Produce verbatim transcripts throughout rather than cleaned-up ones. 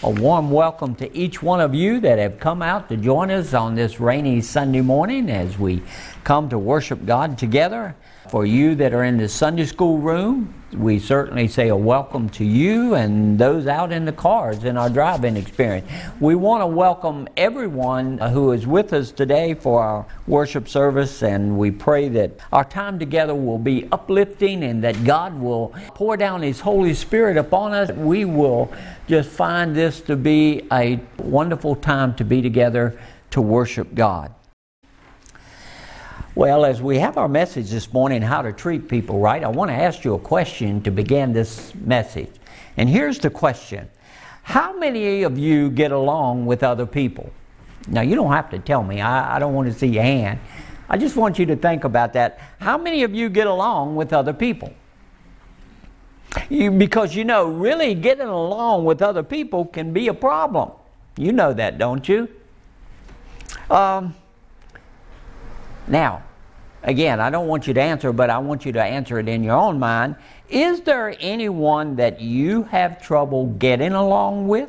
A warm welcome to each one of you that have come out to join us on this rainy Sunday morning as we come to worship God together. For you that are in the Sunday school room, we certainly say a welcome to you and those out in the cars in our driving experience. We want to welcome everyone who is with us today for our worship service, and we pray that our time together will be uplifting and that God will pour down His Holy Spirit upon us. We will just find this to be a wonderful time to be together to worship God. Well, as we have our message this morning, how to treat people right, I want to ask you a question to begin this message. And here's the question. How many of you get along with other people? Now, you don't have to tell me. I, I don't want to see your hand. I just want you to think about that. How many of you get along with other people? You, because, you know, really getting along with other people can be a problem. You know that, don't you? Um... Now, again, I don't want you to answer, but I want you to answer it in your own mind. Is there anyone that you have trouble getting along with?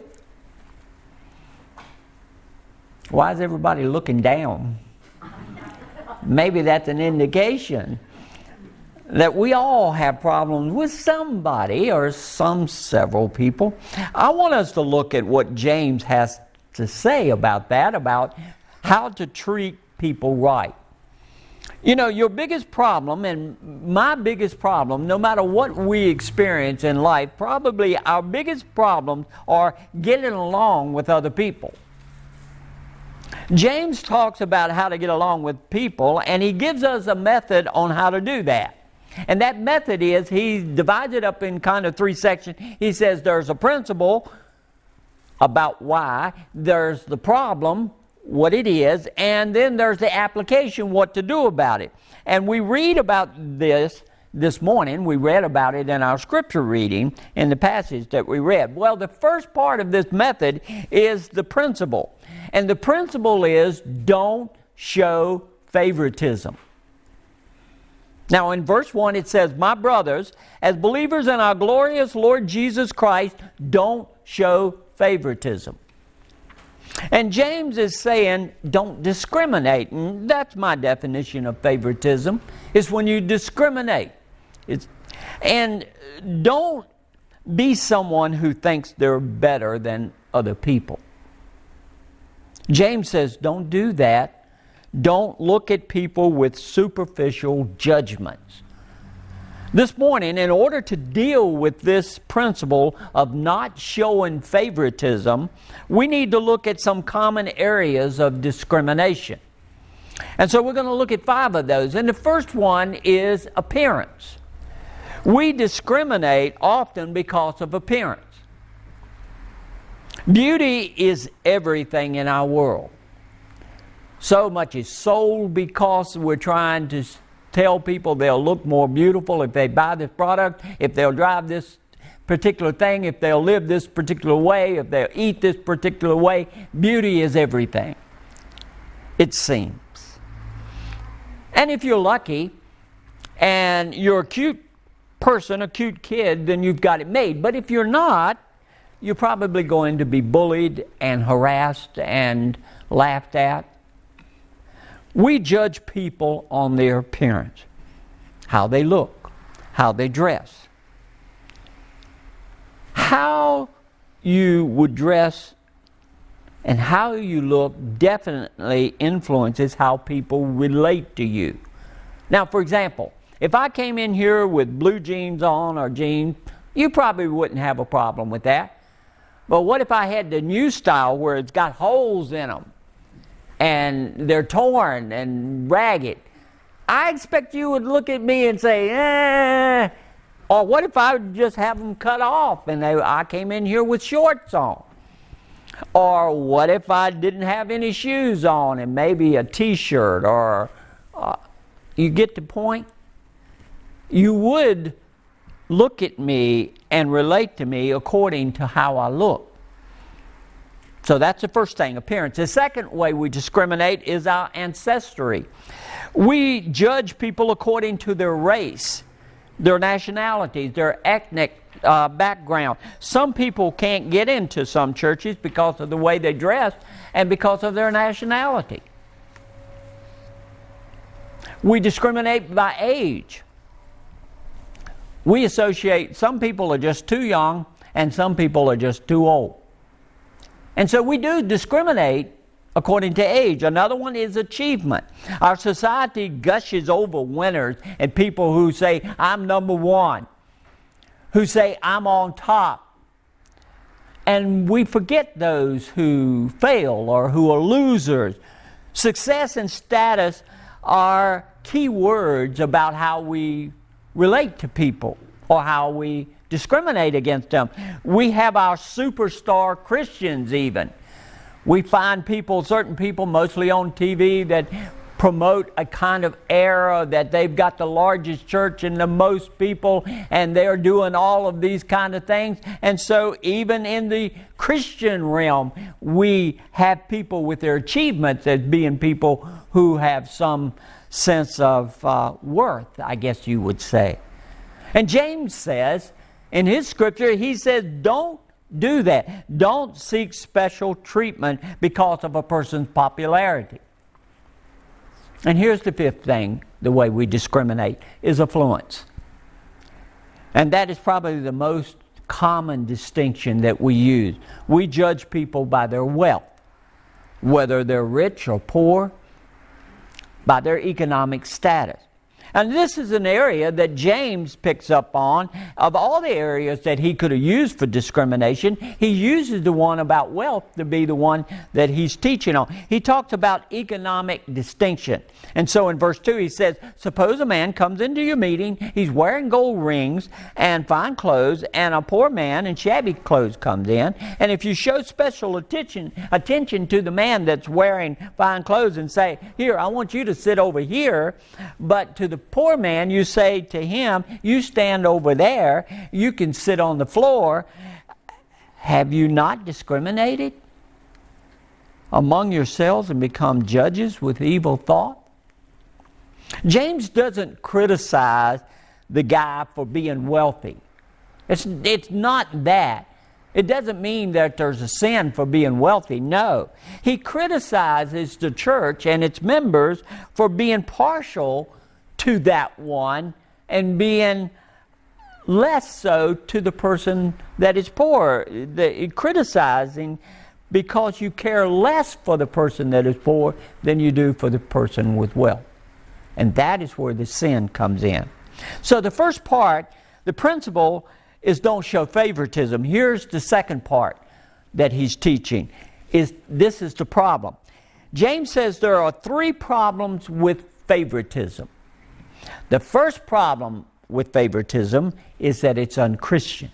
Why is everybody looking down? Maybe that's an indication that we all have problems with somebody or some several people. I want us to look at what James has to say about that, about how to treat people right. You know, your biggest problem and my biggest problem, no matter what we experience in life, probably our biggest problems are getting along with other people. James talks about how to get along with people, and he gives us a method on how to do that. And that method is, he divides it up in kind of three sections. He says there's a principle about why, there's the problem, what it is, and then there's the application, what to do about it. And we read about this this morning. We read about it in our scripture reading in the passage that we read. Well, the first part of this method is the principle. And the principle is, don't show favoritism. Now in verse one it says, "My brothers, as believers in our glorious Lord Jesus Christ, don't show favoritism." And James is saying, don't discriminate. And that's my definition of favoritism. It's when you discriminate. It's, and don't be someone who thinks they're better than other people. James says, don't do that. Don't look at people with superficial judgments. This morning, in order to deal with this principle of not showing favoritism, we need to look at some common areas of discrimination. And so we're going to look at five of those. And the first one is appearance. We discriminate often because of appearance. Beauty is everything in our world. So much is sold because we're trying to tell people they'll look more beautiful if they buy this product, if they'll drive this particular thing, if they'll live this particular way, if they'll eat this particular way. Beauty is everything, it seems. And if you're lucky and you're a cute person, a cute kid, then you've got it made. But if you're not, you're probably going to be bullied and harassed and laughed at. We judge people on their appearance, how they look, how they dress. How you would dress and how you look definitely influences how people relate to you. Now, for example, if I came in here with blue jeans on or jeans, you probably wouldn't have a problem with that. But what if I had the new style where it's got holes in them? And they're torn and ragged? I expect you would look at me and say, eh. Or what if I would just have them cut off and they, I came in here with shorts on? Or what if I didn't have any shoes on and maybe a t-shirt? Or uh, you get the point? You would look at me and relate to me according to how I look. So that's the first thing, appearance. The second way we discriminate is our ancestry. We judge people according to their race. their nationalities, their ethnic uh, background. Some people can't get into some churches because of the way they dress and because of their nationality. We discriminate by age. We associate, some people are just too young and some people are just too old. And so we do discriminate according to age. Another one is achievement. Our society gushes over winners and people who say, I'm number one, who say, I'm on top. And we forget those who fail or who are losers. Success and status are key words about how we relate to people or how we discriminate against them. We have our superstar Christians even. We find people, certain people, mostly on T V, that promote a kind of era that they've got the largest church and the most people, and they're doing all of these kind of things. And so even in the Christian realm, we have people with their achievements as being people who have some sense of uh, worth, I guess you would say. And James says, in his scripture, he says, don't do that. Don't seek special treatment because of a person's popularity. And here's the fifth thing, the way we discriminate, is affluence. And that is probably the most common distinction that we use. We judge people by their wealth, whether they're rich or poor, by their economic status. And this is an area that James picks up on. Of all the areas that he could have used for discrimination, he uses the one about wealth to be the one that he's teaching on. He talks about economic distinction. And so in verse two he says, suppose a man comes into your meeting, he's wearing gold rings and fine clothes, and a poor man in shabby clothes comes in. And if you show special attention, attention to the man that's wearing fine clothes and say, here, I want you to sit over here, but to the poor man, you say to him, you stand over there, you can sit on the floor. Have you not discriminated among yourselves and become judges with evil thought? James doesn't criticize the guy for being wealthy. It's, it's not that. It doesn't mean that there's a sin for being wealthy. No. He criticizes the church and its members for being partial to that one and being less so to the person that is poor. The, criticizing because you care less for the person that is poor than you do for the person with wealth. And that is where the sin comes in. So the first part, the principle, is don't show favoritism. Here's the second part that he's teaching. Is this is the problem. James says there are three problems with favoritism. The first problem with favoritism is that it's unchristian.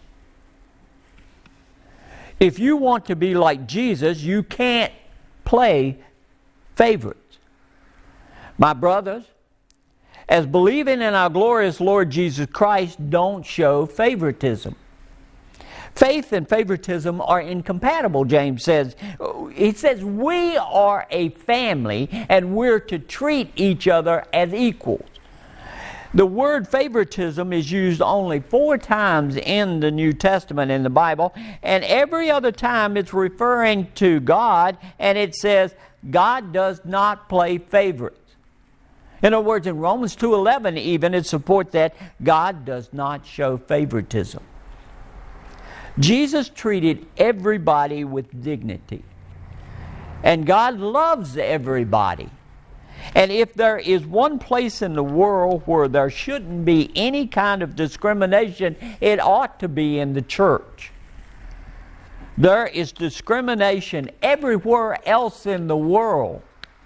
If you want to be like Jesus, you can't play favorites. My brothers, as believing in our glorious Lord Jesus Christ, don't show favoritism. Faith and favoritism are incompatible, James says. He says we are a family and we're to treat each other as equals. The word favoritism is used only four times in the New Testament in the Bible, and every other time it's referring to God, and it says God does not play favorites. In other words, in Romans two eleven even, it supports that God does not show favoritism. Jesus treated everybody with dignity, and God loves everybody. And if there is one place in the world where there shouldn't be any kind of discrimination, it ought to be in the church. There is discrimination everywhere else in the world.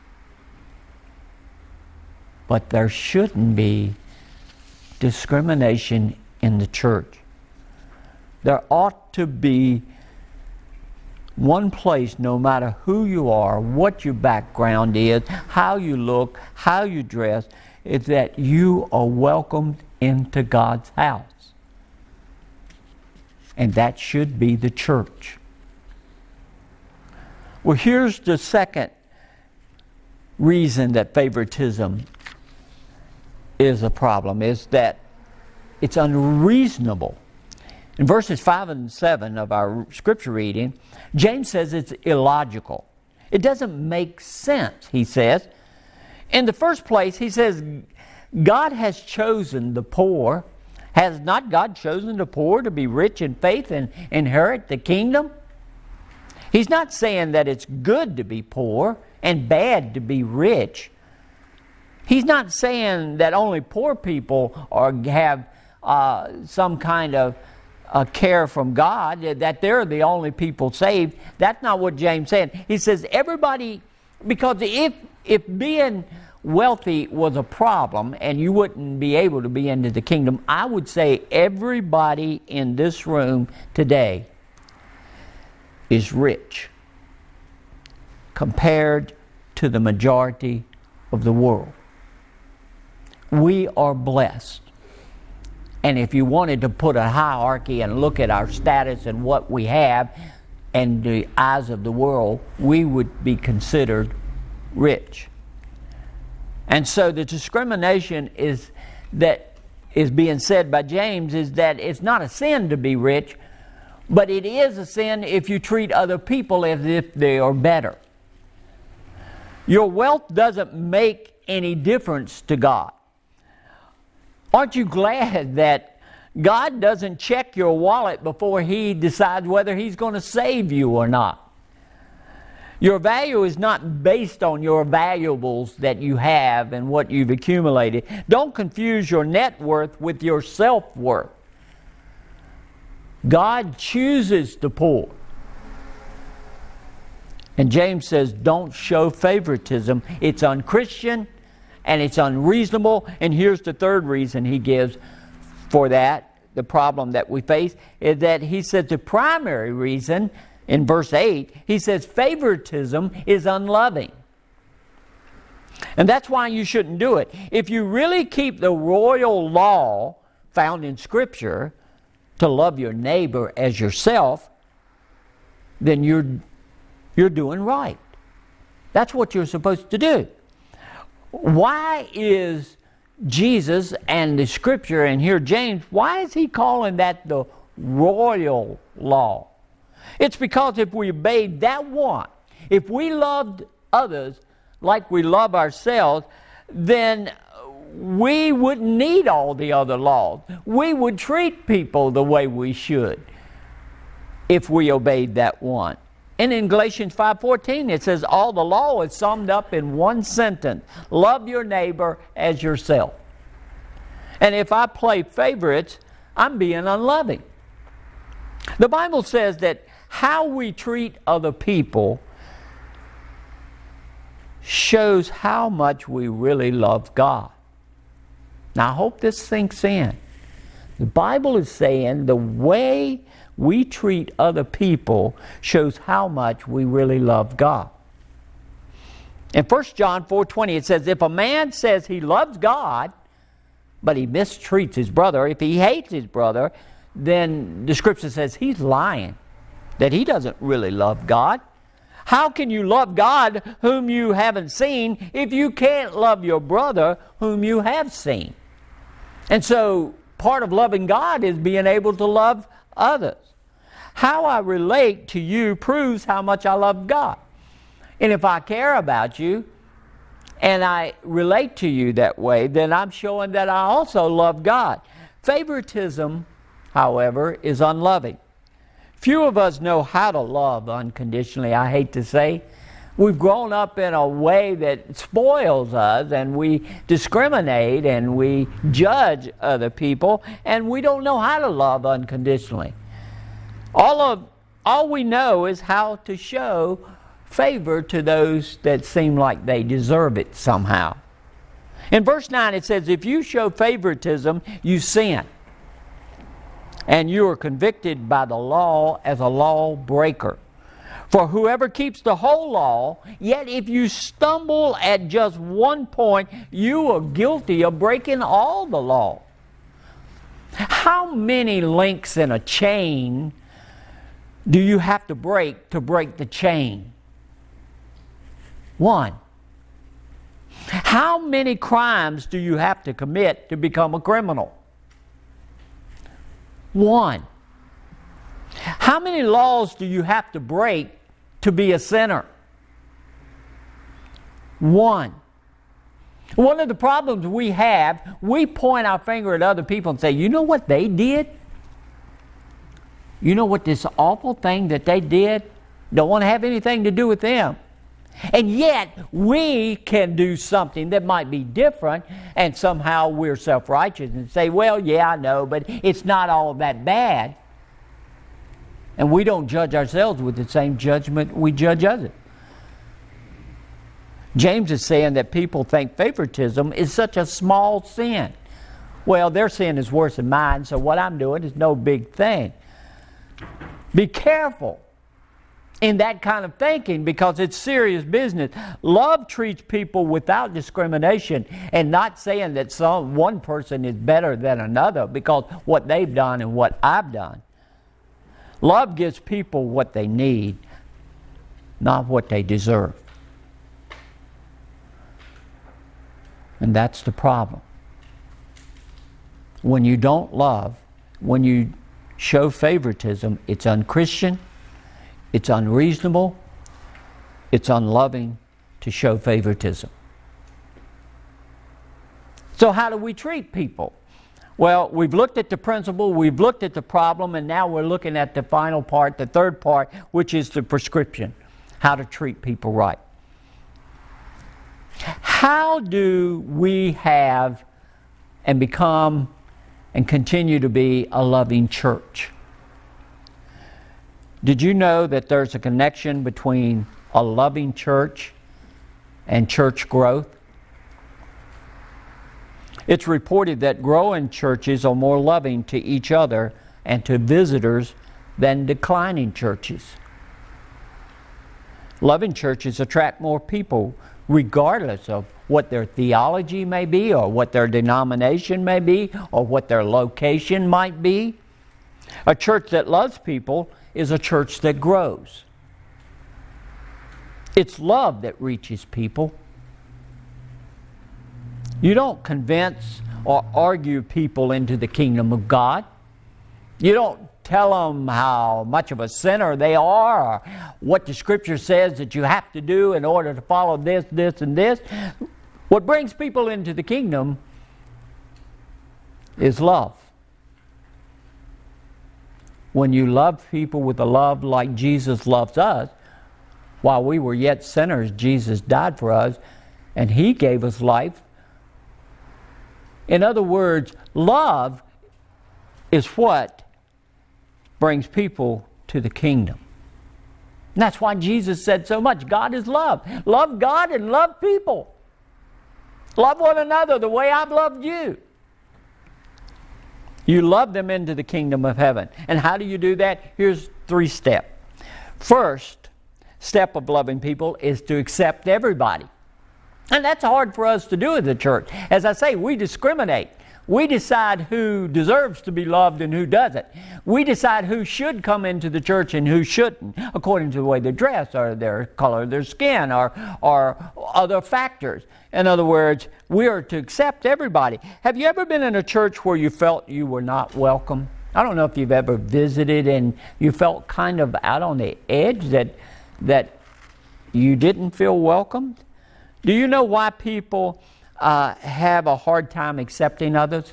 But there shouldn't be discrimination in the church. There ought to be one place, no matter who you are, what your background is, how you look, how you dress, is that you are welcomed into God's house. And that should be the church. Well, here's the second reason that favoritism is a problem, is that it's unreasonable. In verses five and seven of our scripture reading, James says it's illogical. It doesn't make sense, he says. In the first place, he says, God has chosen the poor. Has not God chosen the poor to be rich in faith and inherit the kingdom? He's not saying that it's good to be poor and bad to be rich. He's not saying that only poor people are, have uh, some kind of uh, care from God, that they're the only people saved. That's not what James said. He says everybody, because if if being wealthy was a problem and you wouldn't be able to be into the kingdom, I would say everybody in this room today is rich compared to the majority of the world. We are blessed. And if you wanted to put a hierarchy and look at our status and what we have in the eyes of the world, we would be considered rich. And so the discrimination is that is being said by James is that it's not a sin to be rich, but it is a sin if you treat other people as if they are better. Your wealth doesn't make any difference to God. Aren't you glad that God doesn't check your wallet before He decides whether He's going to save you or not? Your value is not based on your valuables that you have and what you've accumulated. Don't confuse your net worth with your self-worth. God chooses the poor. And James says, don't show favoritism. It's unchristian and it's unreasonable. And here's the third reason he gives for that, the problem that we face, is that he says the primary reason, in verse eight, he says favoritism is unloving. And that's why you shouldn't do it. If you really keep the royal law found in Scripture to love your neighbor as yourself, then you're, you're doing right. That's what you're supposed to do. Why is Jesus and the Scripture, and here James, why is he calling that the royal law? It's because if we obeyed that one, if we loved others like we love ourselves, then we wouldn't need all the other laws. We would treat people the way we should if we obeyed that one. And in Galatians five fourteen it says all the law is summed up in one sentence: love your neighbor as yourself. And if I play favorites, I'm being unloving. The Bible says that how we treat other people shows how much we really love God. Now I hope this sinks in. The Bible is saying the way we treat other people shows how much we really love God. In First John four twenty it says, if a man says he loves God, but he mistreats his brother, if he hates his brother, then the Scripture says he's lying, that he doesn't really love God. How can you love God whom you haven't seen if you can't love your brother whom you have seen? And so part of loving God is being able to love others. How I relate to you proves how much I love God. And if I care about you and I relate to you that way, then I'm showing that I also love God. Favoritism, however, is unloving. Few of us know how to love unconditionally, I hate to say. We've grown up in a way that spoils us, and we discriminate and we judge other people, and we don't know how to love unconditionally. All of all we know is how to show favor to those that seem like they deserve it somehow. In verse nine it says, if you show favoritism, you sin, and you are convicted by the law as a lawbreaker. For whoever keeps the whole law, yet if you stumble at just one point, you are guilty of breaking all the law. How many links in a chain do you have to break to break the chain? One. How many crimes do you have to commit to become a criminal? One. How many laws do you have to break to be a sinner? One. One of the problems we have, we point our finger at other people and say, you know what they did? You know what this awful thing that they did? Don't want to have anything to do with them. And yet, we can do something that might be different, and somehow we're self-righteous and say, well, yeah, I know, but it's not all that bad. And we don't judge ourselves with the same judgment we judge others. James is saying that people think favoritism is such a small sin. Well, their sin is worse than mine, so what I'm doing is no big thing. Be careful in that kind of thinking, because it's serious business. Love treats people without discrimination, and not saying that some one person is better than another because what they've done and what I've done. Love gives people what they need, not what they deserve. And that's the problem. When you don't love, when you show favoritism, it's unchristian, it's unreasonable, it's unloving to show favoritism. So how do we treat people? Well, we've looked at the principle, we've looked at the problem, and now we're looking at the final part, the third part, which is the prescription, how to treat people right. How do we have and become and continue to be a loving church? Did you know that there's a connection between a loving church and church growth? It's reported that growing churches are more loving to each other and to visitors than declining churches. Loving churches attract more people regardless of what their theology may be, or what their denomination may be, or what their location might be. A church that loves people is a church that grows. It's love that reaches people. You don't convince or argue people into the kingdom of God. You don't tell them how much of a sinner they are, or what the Scripture says that you have to do in order to follow this, this, and this. What brings people into the kingdom is love. When you love people with a love like Jesus loves us, while we were yet sinners, Jesus died for us, and He gave us life. In other words, love is what brings people to the kingdom. And that's why Jesus said so much. God is love. Love God and love people. Love one another the way I've loved you. You love them into the kingdom of heaven. And how do you do that? Here's three steps. First step of loving people is to accept everybody. And that's hard for us to do in the church. As I say, we discriminate. We decide who deserves to be loved and who doesn't. We decide who should come into the church and who shouldn't, according to the way they dress or their color of their skin or, or other factors. In other words, we are to accept everybody. Have you ever been in a church where you felt you were not welcome? I don't know if you've ever visited and you felt kind of out on the edge, that, that you didn't feel welcomed. Do you know why people uh, have a hard time accepting others?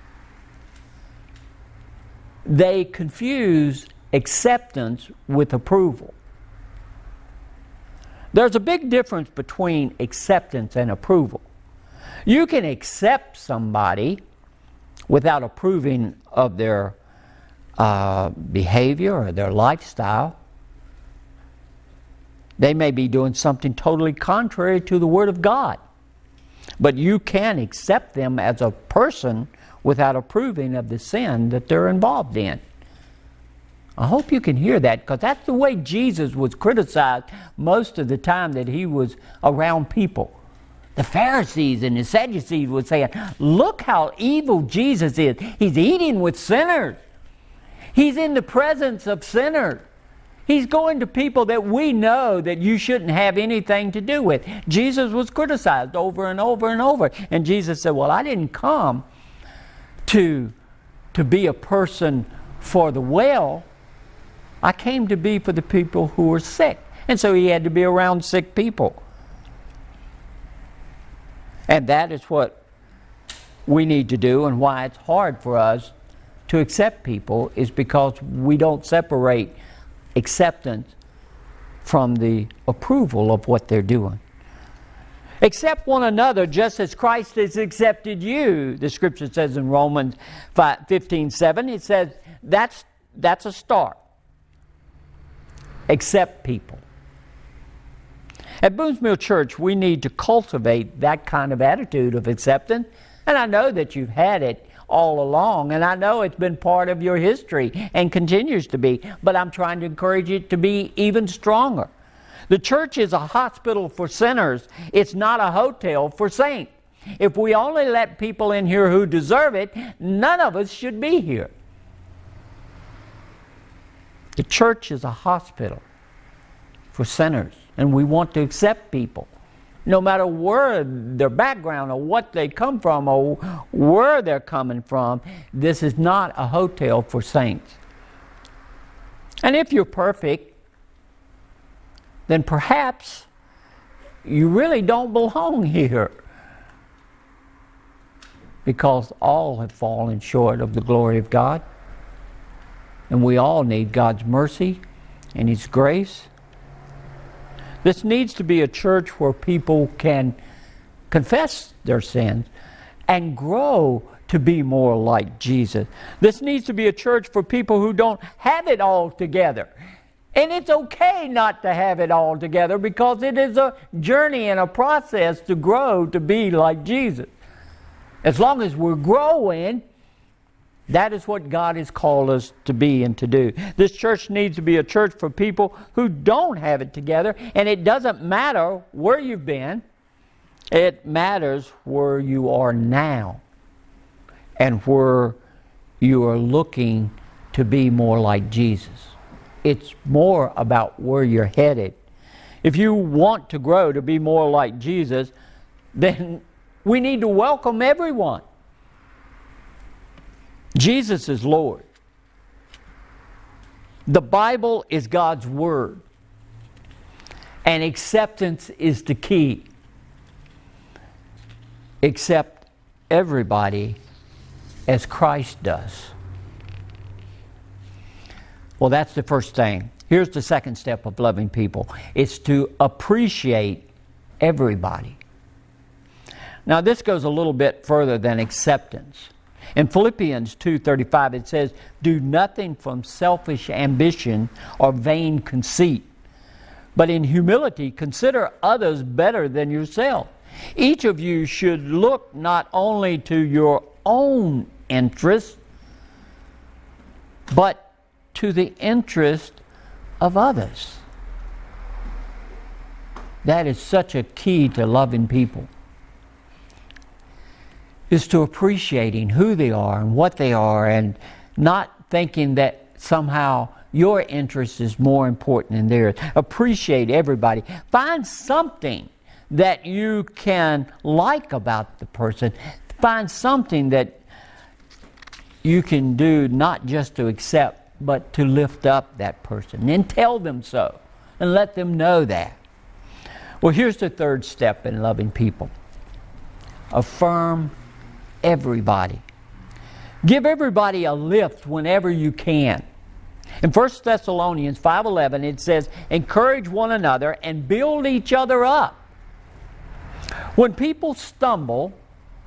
They confuse acceptance with approval. There's a big difference between acceptance and approval. You can accept somebody without approving of their uh, behavior or their lifestyle. They may be doing something totally contrary to the Word of God. But you can accept them as a person without approving of the sin that they're involved in. I hope you can hear that, because that's the way Jesus was criticized most of the time that He was around people. The Pharisees and the Sadducees would say, look how evil Jesus is. He's eating with sinners. He's in the presence of sinners. He's going to people that we know that you shouldn't have anything to do with. Jesus was criticized over and over and over. And Jesus said, well, I didn't come to, to be a person for the well. I came to be for the people who were sick. And so he had to be around sick people. And that is what we need to do, and why it's hard for us to accept people is because we don't separate acceptance from the approval of what they're doing. Accept one another just as Christ has accepted you, the scripture says in Romans fifteen seven. It says that's, that's a start. Accept people. At Boone's Mill Church, we need to cultivate that kind of attitude of acceptance. And I know that you've had it all along, and I know it's been part of your history and continues to be, but I'm trying to encourage it to be even stronger. The church is a hospital for sinners. It's not a hotel for saints. If we only let people in here who deserve it, none of us should be here. The church is a hospital for sinners, and we want to accept people. No matter where their background or what they come from or where they're coming from, this is not a hotel for saints. And if you're perfect, then perhaps you really don't belong here, because all have fallen short of the glory of God. And we all need God's mercy and His grace. This needs to be a church where people can confess their sins and grow to be more like Jesus. This needs to be a church for people who don't have it all together. And it's okay not to have it all together, because it is a journey and a process to grow to be like Jesus. As long as we're growing, that is what God has called us to be and to do. This church needs to be a church for people who don't have it together. And it doesn't matter where you've been. It matters where you are now and where you are looking to be more like Jesus. It's more about where you're headed. If you want to grow to be more like Jesus, then we need to welcome everyone. Jesus is Lord. The Bible is God's Word. And acceptance is the key. Accept everybody as Christ does. Well, that's the first thing. Here's the second step of loving people. It's to appreciate everybody. Now, this goes a little bit further than acceptance. In Philippians two thirty-five it says, "Do nothing from selfish ambition or vain conceit, but in humility consider others better than yourself. Each of you should look not only to your own interest, but to the interest of others." That is such a key to loving people. Is to appreciating who they are and what they are, and not thinking that somehow your interest is more important than theirs. Appreciate everybody. Find something that you can like about the person. Find something that you can do, not just to accept, but to lift up that person. And tell them so, and let them know that. Well, here's the third step in loving people. Affirm everybody. Give everybody a lift whenever you can. In First Thessalonians five eleven it says, "Encourage one another and build each other up." When people stumble,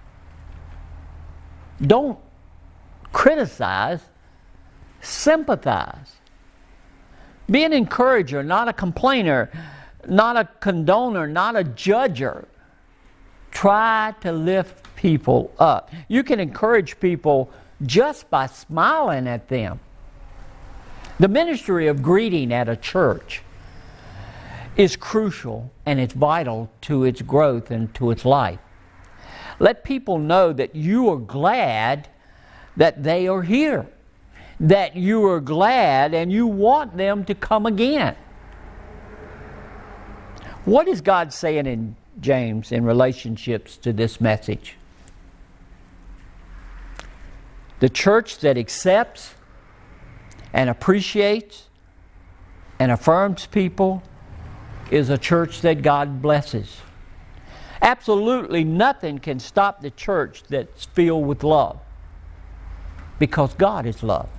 don't criticize, sympathize. Be an encourager, not a complainer, not a condoner, not a judger. Try to lift people up. You can encourage people just by smiling at them. The ministry of greeting at a church is crucial, and it's vital to its growth and to its life. Let people know that you are glad that they are here, that you are glad and you want them to come again. What is God saying in James in relationships to this message? The church that accepts and appreciates and affirms people is a church that God blesses. Absolutely nothing can stop the church that's filled with love, because God is love.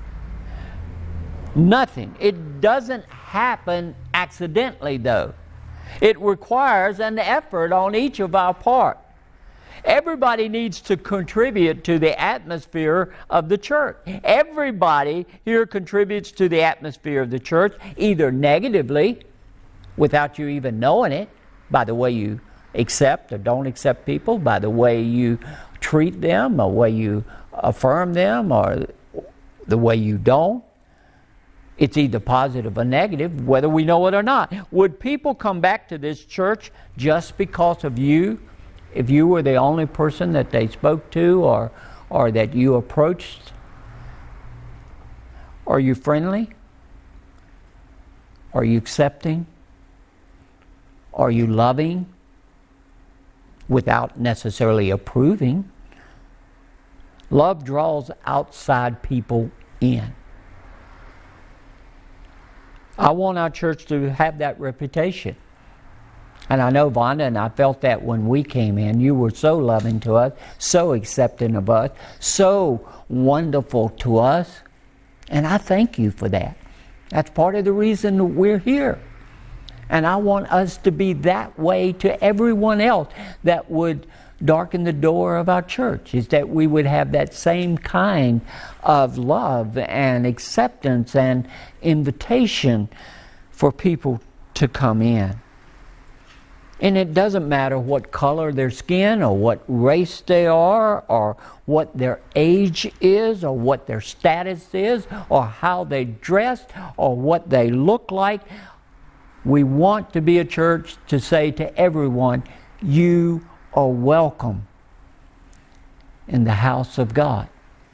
Nothing. It doesn't happen accidentally, though. It requires an effort on each of our part. Everybody needs to contribute to the atmosphere of the church. Everybody here contributes to the atmosphere of the church, either negatively, without you even knowing it, by the way you accept or don't accept people, by the way you treat them, or the way you affirm them, or the way you don't. It's either positive or negative, whether we know it or not. Would people come back to this church just because of you? If you were the only person that they spoke to, or or that you approached? Are you friendly? Are you accepting? Are you loving without necessarily approving? Love draws outside people in. I want our church to have that reputation. And I know, Vonda, and I felt that when we came in. You were so loving to us, so accepting of us, so wonderful to us. And I thank you for that. That's part of the reason we're here. And I want us to be that way to everyone else that would darken the door of our church, is that we would have that same kind of love and acceptance and invitation for people to come in. And it doesn't matter what color their skin, or what race they are, or what their age is, or what their status is, or how they dress, or what they look like. We want to be a church to say to everyone, you are welcome in the house of God.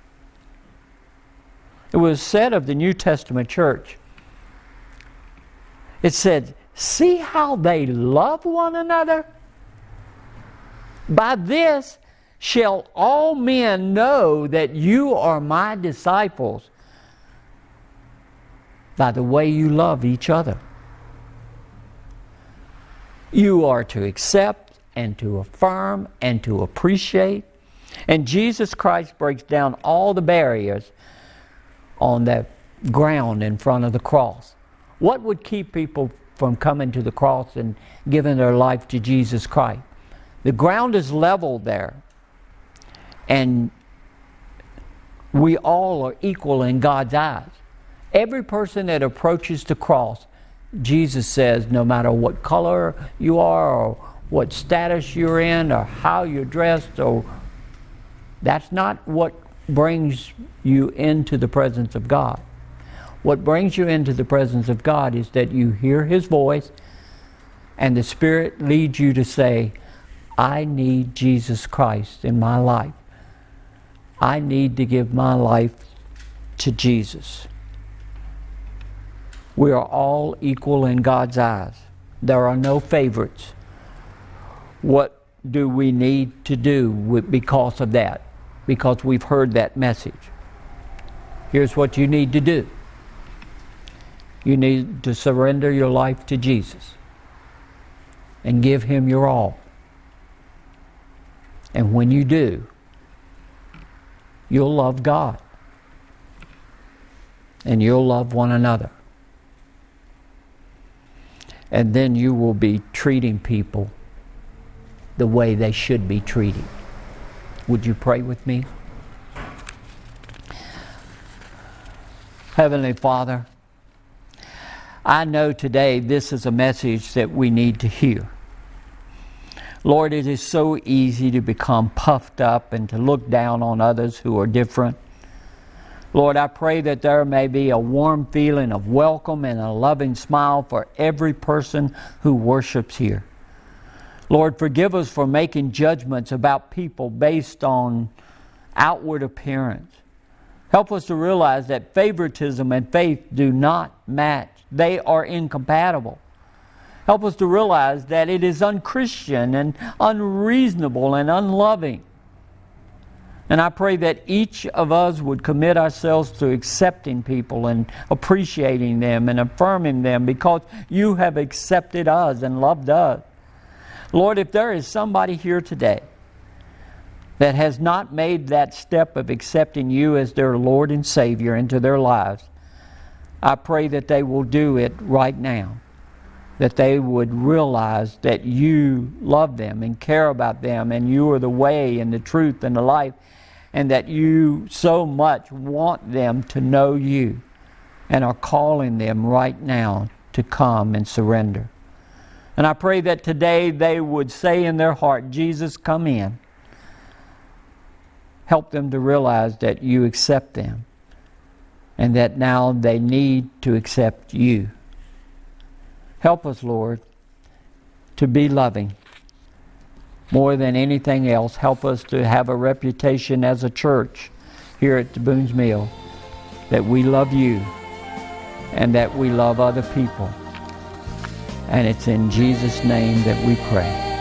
It was said of the New Testament church, it said, see how they love one another? By this shall all men know that you are my disciples, by the way you love each other. You are to accept and to affirm and to appreciate. And Jesus Christ breaks down all the barriers on the ground in front of the cross. What would keep people from coming to the cross and giving their life to Jesus Christ? The ground is leveled there. And we all are equal in God's eyes. Every person that approaches the cross, Jesus says, no matter what color you are, or what status you're in, or how you're dressed, or that's not what brings you into the presence of God. What brings you into the presence of God is that you hear His voice, and the Spirit leads you to say, I need Jesus Christ in my life. I need to give my life to Jesus. We are all equal in God's eyes. There are no favorites. What do we need to do with, because of that? Because we've heard that message. Here's what you need to do. You need to surrender your life to Jesus and give Him your all. And when you do, you'll love God and you'll love one another. And then you will be treating people the way they should be treated. Would you pray with me? Heavenly Father, I know today this is a message that we need to hear. Lord, it is so easy to become puffed up and to look down on others who are different. Lord, I pray that there may be a warm feeling of welcome and a loving smile for every person who worships here. Lord, forgive us for making judgments about people based on outward appearance. Help us to realize that favoritism and faith do not match. They are incompatible. Help us to realize that it is unchristian and unreasonable and unloving. And I pray that each of us would commit ourselves to accepting people and appreciating them and affirming them because you have accepted us and loved us. Lord, if there is somebody here today that has not made that step of accepting you as their Lord and Savior into their lives, I pray that they will do it right now. That they would realize that you love them and care about them, and you are the way and the truth and the life, and that you so much want them to know you and are calling them right now to come and surrender. And I pray that today they would say in their heart, Jesus, come in. Help them to realize that you accept them and that now they need to accept you. Help us, Lord, to be loving. More than anything else, help us to have a reputation as a church here at the Boone's Mill that we love you and that we love other people. And it's in Jesus' name that we pray.